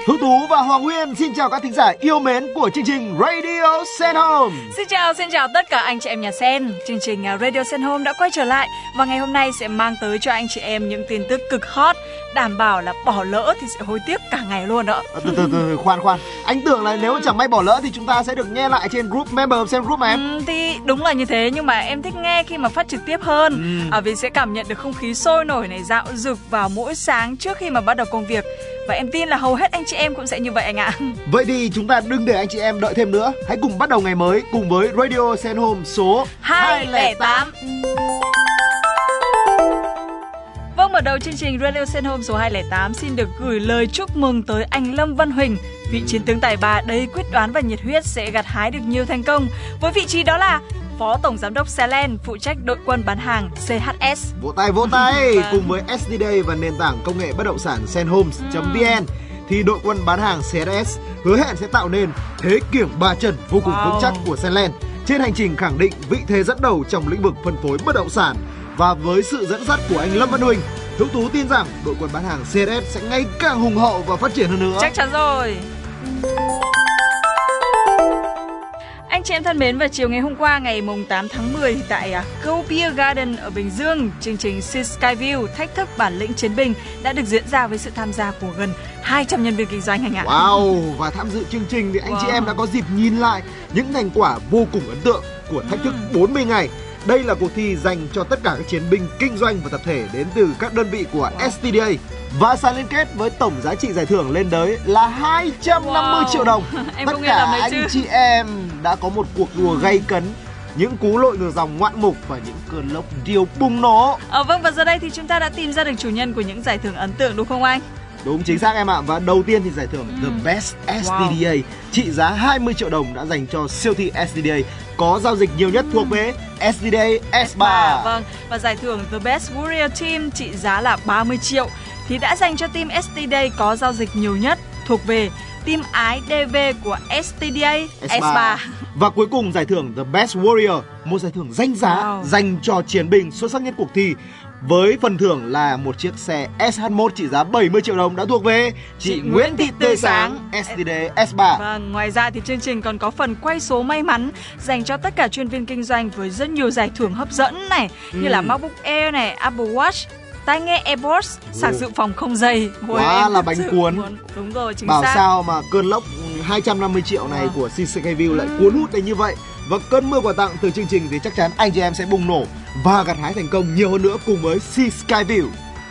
Hữu Tú và Hoàng Nguyên xin chào các thính giả yêu mến của chương trình Radio Sen Home. Xin chào tất cả anh chị em nhà Sen. Chương trình Radio Sen Home đã quay trở lại và ngày hôm nay sẽ mang tới cho anh chị em những tin tức cực hot, đảm bảo là bỏ lỡ thì sẽ hối tiếc cả ngày luôn đó. Từ khoan, anh tưởng là nếu chẳng may bỏ lỡ thì chúng ta sẽ được nghe lại trên group Member of Sen Group mà em. Thì đúng là như thế, nhưng mà em thích nghe khi mà phát trực tiếp hơn, vì sẽ cảm nhận được không khí sôi nổi này, dạo dực vào mỗi sáng trước khi mà bắt đầu công việc. Và em tin là hầu hết anh chị em cũng sẽ như vậy anh ạ. Vậy thì chúng ta đừng để anh chị em đợi thêm nữa. Hãy cùng bắt đầu ngày mới cùng với Radio Sen Home số 208. Vâng, mở đầu chương trình Radio Sen Home số 208 xin được gửi lời chúc mừng tới anh Lâm Văn Huỳnh, vị chiến tướng tài ba đầy quyết đoán và nhiệt huyết sẽ gặt hái được nhiều thành công với vị trí đó là Phó Tổng Giám đốc Senland, phụ trách đội quân bán hàng CHS. Vỗ tay. Cùng với SDD và nền tảng công nghệ bất động sản senhomes.vn thì đội quân bán hàng CHS hứa hẹn sẽ tạo nên thế kiểng ba chân vô cùng vững chắc của Senland trên hành trình khẳng định vị thế dẫn đầu trong lĩnh vực phân phối bất động sản. Và với sự dẫn dắt của anh Lâm Văn Huỳnh, Hữu Tú tin rằng đội quân bán hàng CHS sẽ ngày càng hùng hậu và phát triển hơn nữa. Chắc chắn rồi. Anh chị em thân mến, vào chiều ngày hôm qua ngày 8 tháng 10 tại Go Beer Garden ở Bình Dương, chương trình Sea Skyview thách thức bản lĩnh chiến binh đã được diễn ra với sự tham gia của gần 200 nhân viên kinh doanh anh ạ. Wow, và tham dự chương trình thì anh chị em đã có dịp nhìn lại những thành quả vô cùng ấn tượng của thách thức 40 ngày. Đây là cuộc thi dành cho tất cả các chiến binh kinh doanh và tập thể đến từ các đơn vị của STDA. Và sàn liên kết với tổng giá trị giải thưởng lên tới là 250 triệu đồng. Em tất cả anh chị em đã có một cuộc đua gay cấn, những cú lội ngược dòng ngoạn mục và những cơn lốc điêu bùng nổ. Vâng, và giờ đây thì chúng ta đã tìm ra được chủ nhân của những giải thưởng ấn tượng đúng không anh? Đúng chính xác em ạ. Và đầu tiên thì giải thưởng The Best STDA trị giá 20 triệu đồng đã dành cho siêu thị STDA có giao dịch nhiều nhất thuộc về STDA S3. Vâng, và giải thưởng The Best Warrior Team trị giá là 30 triệu thì đã dành cho team STDA có giao dịch nhiều nhất thuộc về team ái DV của STDA S3. Và cuối cùng giải thưởng The Best Warrior, một giải thưởng danh giá dành cho chiến binh xuất sắc nhất cuộc thi, với phần thưởng là một chiếc xe SH1 trị giá 70 triệu đồng đã thuộc về chị Nguyễn Thị Tươi Sáng, STDA S3. Vâng, ngoài ra thì chương trình còn có phần quay số may mắn dành cho tất cả chuyên viên kinh doanh với rất nhiều giải thưởng hấp dẫn này, như là MacBook Air này, Apple Watch, tai nghe AirPods, sạc dự phòng không dây. Quá là bánh cuốn. Đúng rồi, chính xác. Bảo sao mà cơn lốc 250 triệu này của Sea Skyview lại cuốn hút đến như vậy. Và cơn mưa quà tặng từ chương trình thì chắc chắn anh chị em sẽ bùng nổ và gặt hái thành công nhiều hơn nữa cùng với Sea Skyview.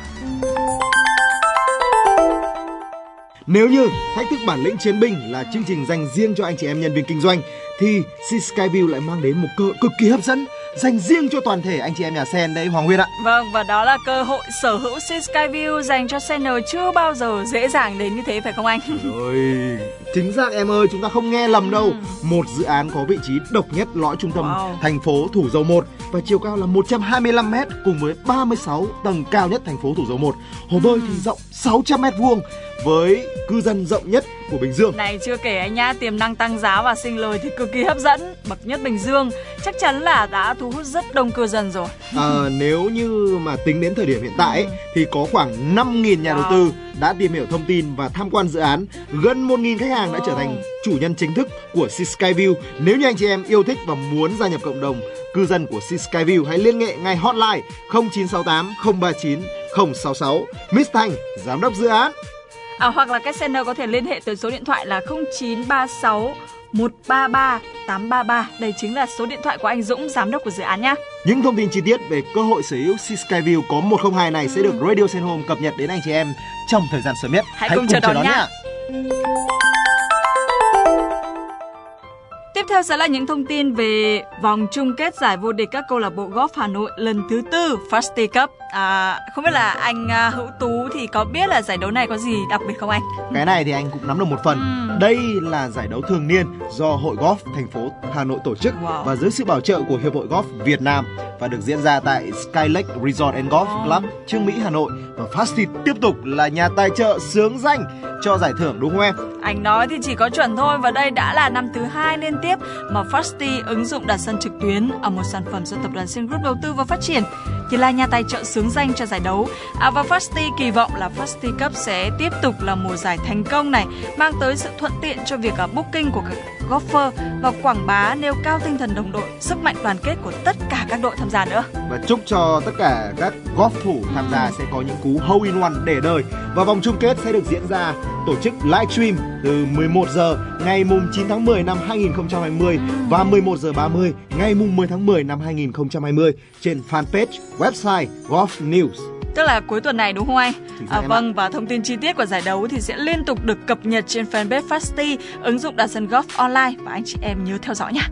Nếu như thách thức bản lĩnh chiến binh là chương trình dành riêng cho anh chị em nhân viên kinh doanh thì Sea Skyview lại mang đến một cơ hội cực kỳ hấp dẫn dành riêng cho toàn thể anh chị em nhà Sen đấy Hoàng Nguyên ạ. Vâng, và đó là cơ hội sở hữu Sea Skyview dành cho Sener chưa bao giờ dễ dàng đến như thế phải không anh? Rồi, chính xác em ơi, chúng ta không nghe lầm đâu. Một dự án có vị trí độc nhất lõi trung tâm thành phố Thủ Dầu Một và chiều cao là 125 m cùng với 36 tầng cao nhất thành phố Thủ Dầu Một. Hồ bơi thì rộng 600 m² với cư dân rộng nhất của Bình Dương. Này chưa kể anh nhá, tiềm năng tăng giá và sinh lời thì cực kỳ hấp dẫn. Bậc nhất Bình Dương chắc chắn là đã thu hút rất đông cư dân rồi. Nếu như mà tính đến thời điểm hiện tại thì có khoảng 5.000 nhà đầu tư đã tìm hiểu thông tin và tham quan dự án. Gần 1.000 khách hàng đã trở thành chủ nhân chính thức của Sea Skyview. Nếu như anh chị em yêu thích và muốn gia nhập cộng đồng cư dân của Sea Skyview, hãy liên hệ ngay hotline 0968 039 066 Miss Thanh, giám đốc dự án. Hoặc là các sender có thể liên hệ tới số điện thoại là 0936 133 833. Đây chính là số điện thoại của anh Dũng, giám đốc của dự án nhá. Những thông tin chi tiết về cơ hội sở hữu Sea Skyview có 102 này sẽ được Radio Sen Home cập nhật đến anh chị em trong thời gian sớm nhất. Hãy cùng chờ đón nhá. Tiếp theo sẽ là những thông tin về vòng chung kết giải vô địch các câu lạc bộ golf Hà Nội lần thứ 4 Fastly Cup. Không biết là anh Hữu Tú thì có biết là giải đấu này có gì đặc biệt không anh? Cái này thì anh cũng nắm được một phần. Đây là giải đấu thường niên do Hội Golf thành phố Hà Nội tổ chức và dưới sự bảo trợ của Hiệp hội Golf Việt Nam và được diễn ra tại Sky Lake Resort and Golf Club, Trương Mỹ, Hà Nội. Và Fastly tiếp tục là nhà tài trợ xướng danh cho giải thưởng đúng không em? Anh nói thì chỉ có chuẩn thôi, và đây đã là năm thứ 2 liên tiếp mà Fastly ứng dụng đặt sân trực tuyến ở một sản phẩm do tập đoàn Sen Group đầu tư và phát triển. thì là nhà tài trợ xướng danh cho giải đấu. Và Fusty kỳ vọng là Fusty Cup sẽ tiếp tục là một giải thành công này, mang tới sự thuận tiện cho việc booking của các golfer và quảng bá, nêu cao tinh thần đồng đội, sức mạnh đoàn kết của tất cả các đội tham gia nữa. Và chúc cho tất cả các golf thủ tham gia sẽ có những cú hole in one để đời. Và vòng chung kết sẽ được diễn ra tổ chức livestream từ 11 giờ ngày mùng 9 tháng 10 năm 2020 và 11 giờ 30 ngày mùng 10 tháng 10 năm 2020 trên fanpage website Golf News. Tức là cuối tuần này đúng không anh? Vâng, và thông tin chi tiết của giải đấu thì sẽ liên tục được cập nhật trên fanpage Fusty, ứng dụng đặt sân golf online, và anh chị em nhớ theo dõi nha.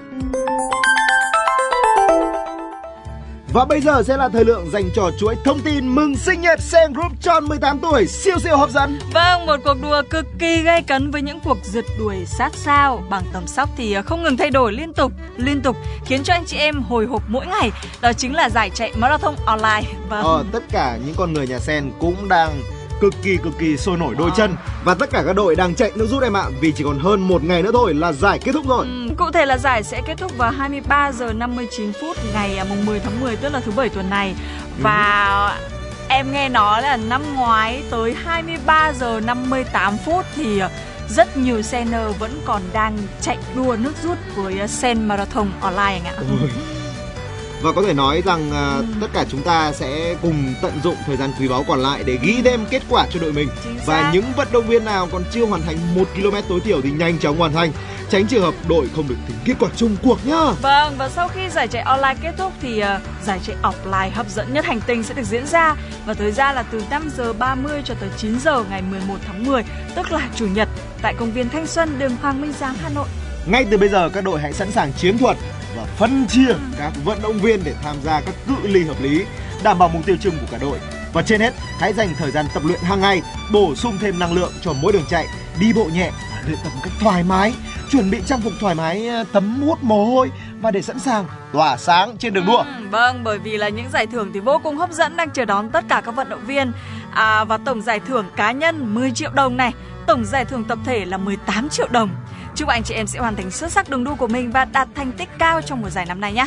Và bây giờ sẽ là thời lượng dành cho chuỗi thông tin mừng sinh nhật Sen Group tròn 18 tuổi siêu siêu hấp dẫn. Vâng, một cuộc đua cực kỳ gay cấn với những cuộc rượt đuổi sát sao bằng tầm sóc thì không ngừng thay đổi liên tục khiến cho anh chị em hồi hộp mỗi ngày. Đó chính là giải chạy marathon online. Vâng. Tất cả những con người nhà Sen cũng đang cực kỳ sôi nổi đôi chân, và tất cả các đội đang chạy nước rút em ạ, vì chỉ còn hơn một ngày nữa thôi là giải kết thúc rồi. Cụ thể là giải sẽ kết thúc vào 23 giờ 59 phút ngày mùng 10 tháng 10, tức là thứ Bảy tuần này. Và em nghe nói là năm ngoái tới 23 giờ 58 phút thì rất nhiều Sener vẫn còn đang chạy đua nước rút với Sen Marathon Online anh ạ. Và có thể nói rằng tất cả chúng ta sẽ cùng tận dụng thời gian quý báu còn lại để ghi thêm kết quả cho đội mình. Và những vận động viên nào còn chưa hoàn thành 1 km tối thiểu thì nhanh chóng hoàn thành, tránh trường hợp đội không được tính kết quả chung cuộc nhá. Vâng, và sau khi giải chạy online kết thúc thì giải chạy offline hấp dẫn nhất hành tinh sẽ được diễn ra, và thời gian là từ 5 giờ 30 cho tới 9 giờ ngày 11 tháng 10, tức là Chủ nhật, tại công viên Thanh Xuân, đường Hoàng Minh Giám, Hà Nội. Ngay từ bây giờ các đội hãy sẵn sàng chiến thuật và phân chia các vận động viên để tham gia các cự ly hợp lý, đảm bảo mục tiêu chung của cả đội. Và trên hết, hãy dành thời gian tập luyện hàng ngày, bổ sung thêm năng lượng cho mỗi đường chạy, đi bộ nhẹ và luyện tập một cách thoải mái, chuẩn bị trang phục thoải mái, tấm hút mồ hôi và để sẵn sàng tỏa sáng trên đường đua. Vâng, bởi vì là những giải thưởng thì vô cùng hấp dẫn đang chờ đón tất cả các vận động viên. Và tổng giải thưởng cá nhân 10 triệu đồng này, tổng giải thưởng tập thể là 18 triệu đồng. Chúc anh chị em sẽ hoàn thành xuất sắc đường đua của mình và đạt thành tích cao trong mùa giải năm nay nhé.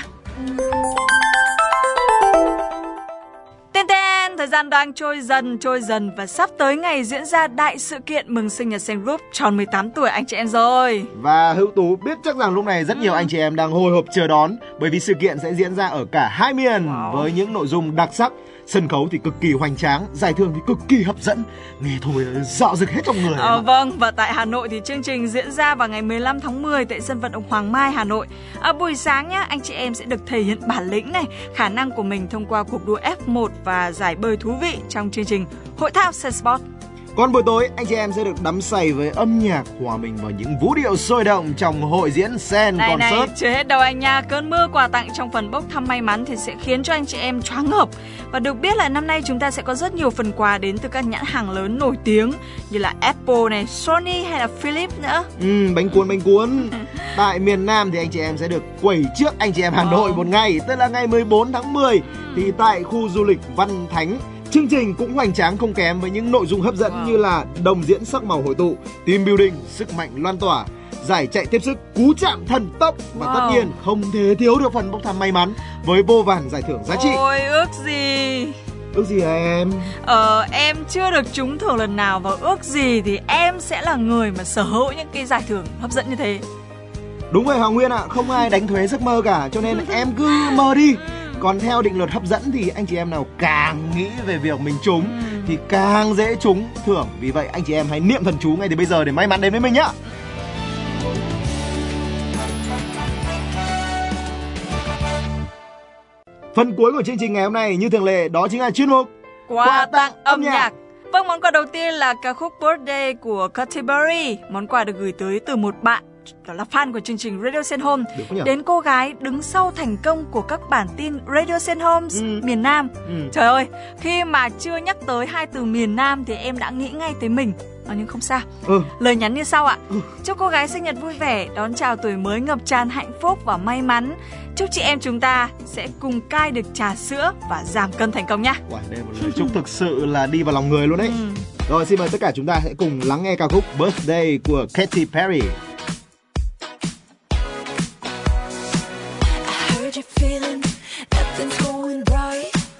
Thời gian đang trôi dần và sắp tới ngày diễn ra đại sự kiện mừng sinh nhật Sen Group tròn 18 tuổi anh chị em rồi. Và Hữu Tú biết chắc rằng lúc này rất nhiều anh chị em đang hồi hộp chờ đón, bởi vì sự kiện sẽ diễn ra ở cả hai miền với những nội dung đặc sắc. Sân khấu thì cực kỳ hoành tráng, giải thưởng thì cực kỳ hấp dẫn, nghe thôi dạo rực hết trong người. Vâng, và tại Hà Nội thì chương trình diễn ra vào ngày 15 tháng 10 tại sân vận động Hoàng Mai, Hà Nội. Buổi sáng nhá, anh chị em sẽ được thể hiện bản lĩnh này, khả năng của mình thông qua cuộc đua F1 và giải bơi thú vị trong chương trình Hội thao Sen Sport. Còn buổi tối, anh chị em sẽ được đắm say với âm nhạc, hòa mình vào những vũ điệu sôi động trong hội diễn Sen Concert. Này, chưa hết đâu anh nha. Cơn mưa quà tặng trong phần bốc thăm may mắn thì sẽ khiến cho anh chị em choáng ngợp. Và được biết là năm nay chúng ta sẽ có rất nhiều phần quà đến từ các nhãn hàng lớn nổi tiếng như là Apple này, Sony hay là Philips nữa. Bánh cuốn. Tại miền Nam thì anh chị em sẽ được quẩy trước anh chị em Hà Nội một ngày, tức là ngày 14 tháng 10 thì tại khu du lịch Văn Thánh. Chương trình cũng hoành tráng không kém với những nội dung hấp dẫn như là đồng diễn sắc màu hội tụ, team building, sức mạnh loan tỏa, giải chạy tiếp sức, cú chạm thần tốc và tất nhiên không thể thiếu được phần bốc thăm may mắn với vô vàn giải thưởng giá trị. Ôi ước gì hả em? Em chưa được trúng thưởng lần nào, và ước gì thì em sẽ là người mà sở hữu những cái giải thưởng hấp dẫn như thế. Đúng rồi Hoàng Nguyên ạ, không ai đánh thuế giấc mơ cả, cho nên em cứ mơ đi. Còn theo định luật hấp dẫn thì anh chị em nào càng nghĩ về việc mình trúng thì càng dễ trúng thưởng. Vì vậy anh chị em hãy niệm thần chú ngay từ bây giờ để may mắn đến với mình nhá. Phần cuối của chương trình ngày hôm nay như thường lệ đó chính là chuyên mục Quà tặng âm nhạc. Vâng, món quà đầu tiên là ca khúc Birthday của Katy Perry. Món quà được gửi tới từ một bạn, đó là fan của chương trình Radio Sen Home, đến cô gái đứng sau thành công của các bản tin Radio Sen Home miền Nam. Trời ơi, khi mà chưa nhắc tới hai từ miền Nam thì em đã nghĩ ngay tới mình. Nhưng không sao. Lời nhắn như sau ạ. Chúc cô gái sinh nhật vui vẻ, đón chào tuổi mới ngập tràn hạnh phúc và may mắn. Chúc chị em chúng ta sẽ cùng cai được trà sữa và giảm cân thành công nhá. Đây là một lời chúc thực sự là đi vào lòng người luôn đấy. Rồi xin mời tất cả chúng ta hãy cùng lắng nghe ca khúc Birthday của Katy Perry. Feeling nothing's going right.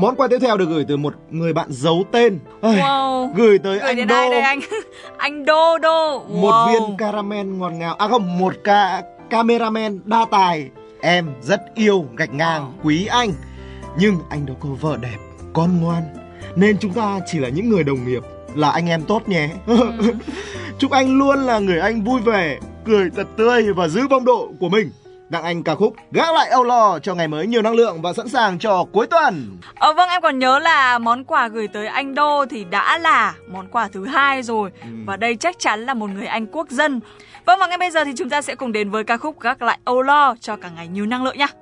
Món quà tiếp theo được gửi từ một người bạn giấu tên. Wow. Gửi tới anh Đô. Đây anh. Anh Đô. Wow. Một viên caramel ngọt ngào. Không, một cameraman đa tài. Em rất yêu gạch ngang quý anh. Nhưng anh đó có vợ đẹp, con ngoan, nên chúng ta chỉ là những người đồng nghiệp, là anh em tốt nhé. Chúc anh luôn là người anh vui vẻ, cười thật tươi và giữ phong độ của mình. Tặng anh ca khúc Gác Lại Âu Lo cho ngày mới nhiều năng lượng và sẵn sàng cho cuối tuần. Vâng, em còn nhớ là món quà gửi tới anh Đô thì đã là món quà thứ 2 rồi. Và đây chắc chắn là một người anh quốc dân. Vâng, và ngay bây giờ thì chúng ta sẽ cùng đến với ca khúc Gác Lại Âu Lo cho cả ngày nhiều năng lượng nhé.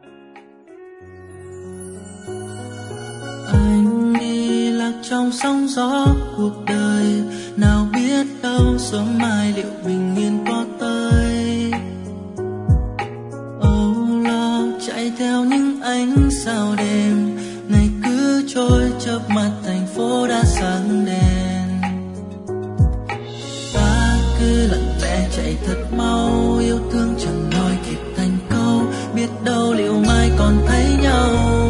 Anh đi lạc trong sóng gió cuộc đời, nào biết đâu sớm mai liệu bình yên có tới. Âu lo chạy theo những ánh sao đêm, ngày cứ trôi chớp mắt thành phố đã sáng đèn. Ta cứ lặng lẽ chạy thật mau, yêu thương chẳng nói kịp thành câu, biết đâu liệu mai còn thấy nhau.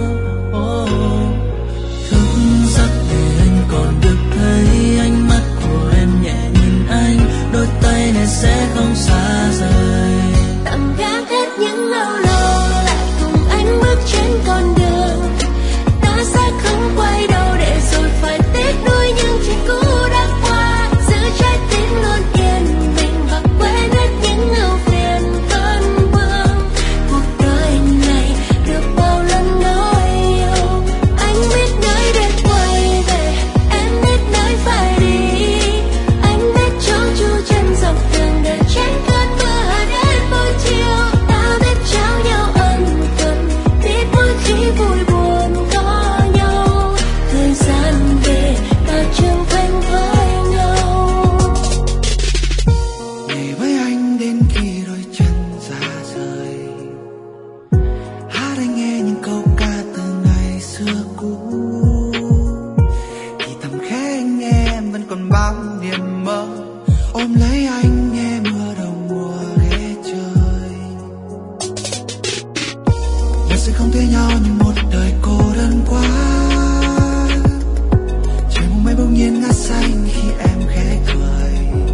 Còn được thấy ánh mắt của em nhẹ nhìn anh, đôi tay này sẽ không xa rời. Tạm gác hết những âu lo, lại cùng anh bước trên con đường. Ta sẽ không quay đầu để rồi phải tiếc nuối những chuyện cũ đã qua. Giữ trái tim luôn yên bình và quên hết những ưu phiền cơn vương. Cuộc đời này được bao lần nói yêu, anh biết nơi để quay về, phải đi. Anh biết chỗ chu chân dọc đường để tránh cơn mưa đến buổi chiều. Ta biết trao nhau ân cần, biết mỗi khi vui buồn có nhau. Thời gian về ta trưởng thành với nhau. Ngày với anh đến khi đôi chân ra rời, hát anh nghe những câu ca từ ngày xưa cũ. Vẫn còn bao niềm mơ, ôm lấy anh nghe mưa đầu mùa ghé trời. Và sẽ không thấy nhau như một đời cô đơn quá. Trời mong mây bỗng nhiên ngát xanh khi em khẽ cười.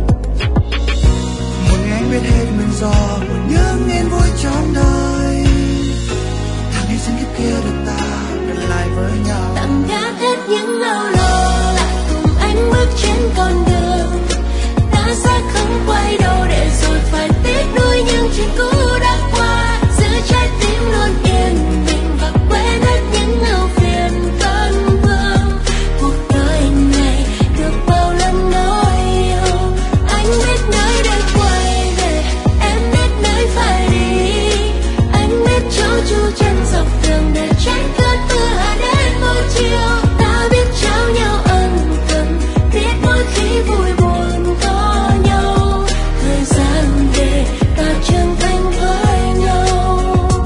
Một ngày anh biết hết nguyên do của những yên vui trong đời. Thằng ngày sinh kiếp kia được ta gần lại với nhau. Tạm gác hết những âu lo, anh bước trên con đường. Ta sẽ không quay đầu để rồi phải tiếc nuối những chuyện cũ đã qua. Giữ trái tim luôn yên bình và quên hết những ưu phiền cơn vương. Cuộc đời này được bao lần nói yêu, anh biết nơi để quay về, em biết nơi phải đi. Anh biết chỗ chu chân dọc đường để tránh cơn mưa đến buổi chiều. Ta biết trao nhau ân cần, biết mỗi khi vui buồn có nhau. Thời gian về ta trưởng thành với nhau.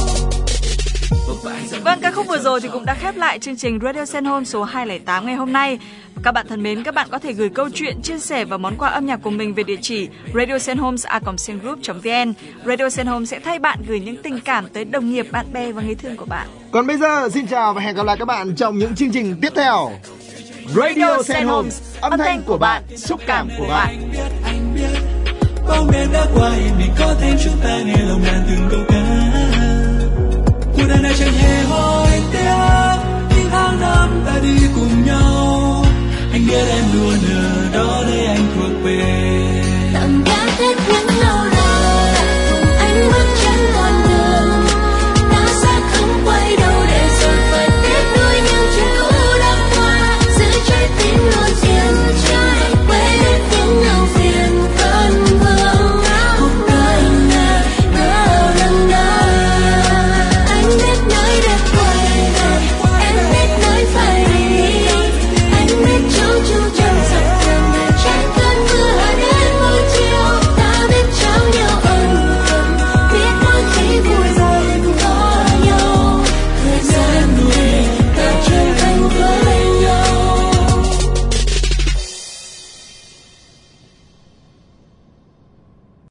Vâng, ca khúc vừa rồi thì cũng đã khép lại chương trình Radio Sen Home số 208 ngày hôm nay. Các bạn thân mến, các bạn có thể gửi câu chuyện, chia sẻ và món quà âm nhạc của mình về địa chỉ radiosenhomes@sengroup.vn. Radio Sen Home sẽ thay bạn gửi những tình cảm tới đồng nghiệp, bạn bè và người thương của bạn. Còn bây giờ, xin chào và hẹn gặp lại các bạn trong những chương trình tiếp theo. Radio Sen Home, âm thanh của bạn, xúc cảm của bạn. Anh biết bóng đêm đã qua, yên bình có thêm chúng ta nghe lòng đàn từng câu ca. Cuộc đời này chẳng hề hối tiếc, những tháng năm ta đi cùng nhau. Anh biết em luôn ở